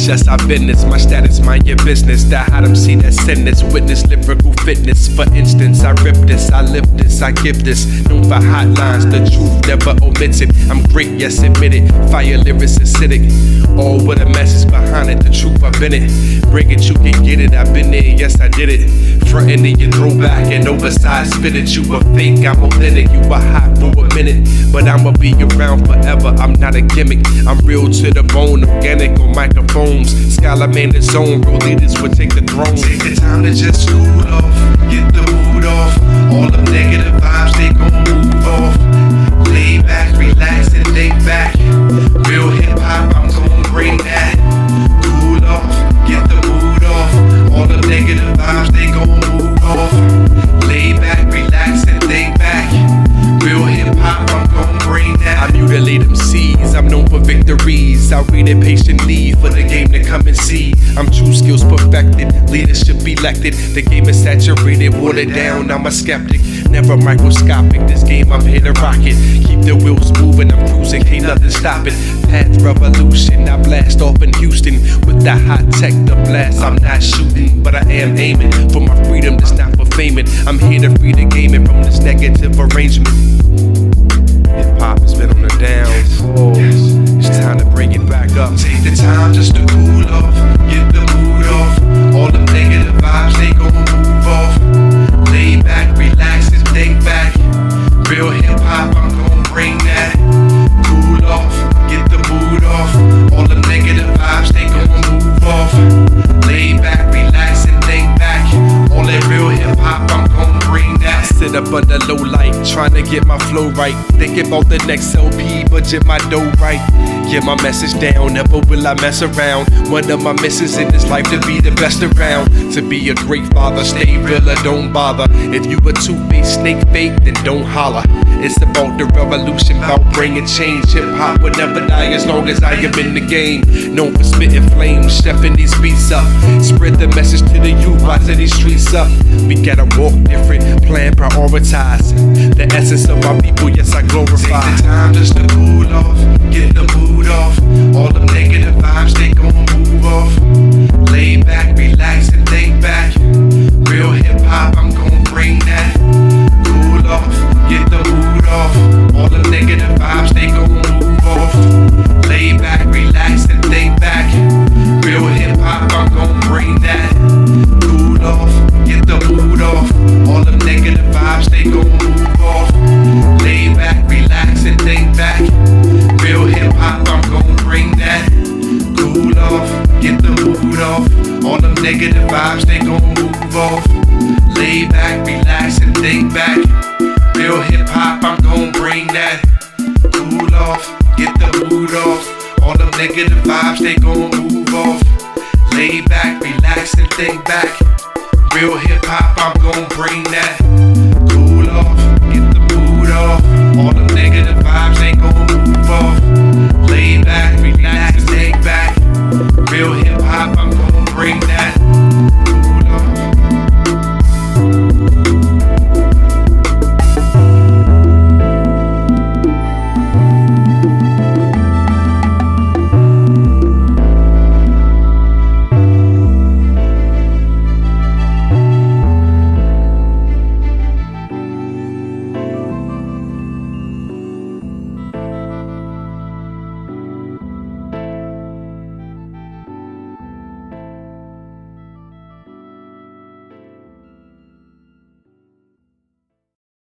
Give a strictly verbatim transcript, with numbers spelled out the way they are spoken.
this, yes, I've been this. My status, mind your business. That how them see that sentence. Witness lyrical fitness. For instance, I rip this, I live this, I give this. Known for hotlines, the truth never omitted. I'm great, yes, admit it. Fire lyrics acidic. All with a message behind it. The truth, I've been it. Bring it, you can get it. I've been there, yes, I did it. Frontin' in your throwback and oversized spinach. You a fake, I'm authentic. You a hot for a minute, but I'ma be around forever. I'm not a gimmick. I'm real to the bone, organic on microphones. Scholar man the zone, real leaders will take the throne. Take the time to just cool off, get the mood off. All the negative vibes, they gon' move off. Lay back, relax and think back. Real hip hop, I'm gon' bring that. Cool off, get the mood off. All the negative vibes, they gon' move off. Lay back, relax and think back. Real hip hop, I'm gon' bring that. I mutilate them seeds, I'm known for victories. I read it patiently for the game to come and see. I'm true skills perfected, leadership elected. The game is saturated, watered down, I'm a skeptic. Never microscopic, this game I'm here to rock it. Keep the wheels moving, I'm cruising, can't nothing stop it. Path revolution, I blast off in Houston. With that high tech, the blast, I'm not shooting, but I am aiming for my freedom, that's not for faming. I'm here to free the gaming from this negative arrangement. Hip hop has been on the downs. Oh, it's time to bring it back up. Take the time just to cool off, get the mood off. All the negative vibes, they gon' move off. Lay back, relax and think back. Real hip hop, I'm gon' bring that. Cool off, get the mood off. All the negative vibes, they gon' move off. Lay back, relax and think back. All that real hip hop, I'm gon' bring that. Sit up under low light, trying to get my flow right. Thinking about the next L P, budget my dough right. Get my message down, never will I mess around. One of my missions in this life to be the best around. To be a great father, stay real or don't bother. If you a two-faced snake fake, then don't holler. It's about the revolution, about bringing change. Hip hop will never die as long as I am in the game. Known for spitting flames, stepping these beats up. Spread the message to the youth, rising these streets up. We gotta walk different, plan, prioritize. The essence of my people, yes, I glorify. Take the time just to cool off, get the mood off. All the negative vibes, they gon' move off. Lay back, relax and think back. Real hip hop, I'm gon' bring that. Cool off, get the mood off. All the negative vibes, they gon' move off. Lay back, relax and think back. Real hip hop, I'm gon' bring that. Cool off, get the mood off. All the negative vibes, they gon' move off. Lay back, relax and think back. Real hip hop, I'm gon' bring that. Cool off, get the mood off. All them negative vibes, they gon' move off. Lay back, relax and think back. Real hip hop, I'm gon' bring that. Cool off, get the mood off. All them negative vibes, they gon' move off. Lay back, relax and think back. Real hip hop, I'm gon' bring that.